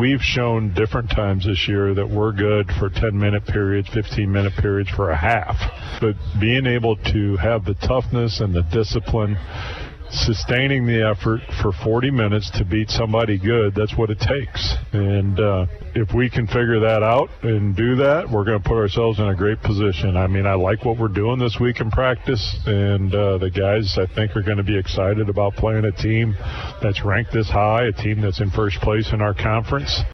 we've shown different times this year that we're good for 10-minute periods, 15-minute periods for a half. But being able to have the toughness and the discipline, sustaining the effort for 40 minutes to beat somebody good, that's what it takes. And if we can figure that out and do that, we're going to put ourselves in a great position. I mean, I like what we're doing this week in practice, and the guys, I think, are going to be excited about playing a team that's ranked this high, a team that's in first place in our conference.